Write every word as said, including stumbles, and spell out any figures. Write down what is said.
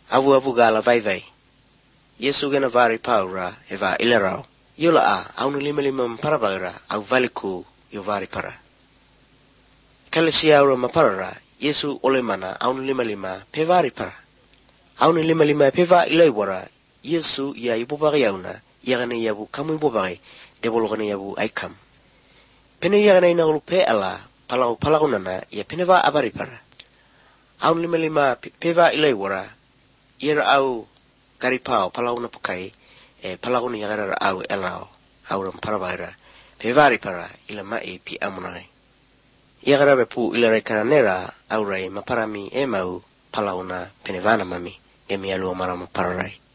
avu avu gala vai vai. Yesu gena vari paura eva ilerao. Yola a aunu lima lima mparabaira au valiku yo vari para. Kale si aura maparara Yesu ole mana aunu lima lima pe vari para. Aunu lima lima pe va ilaiwara Yesu ya ibobari auna yagane yabu kamu ibobari debologane yabu aikam. Pene yagane ina ulu pe ala palau palaunana ya pene va abari para. Aunu lima lima pe va ilaiwara yera au garipao palauna pukai e palauna yagara au elao auram parabaira pe vari para ila mai pi amunai. Yagara bepu ila rekanera aurai maparami e mau palauna penevana mami gemi alu marama pararai.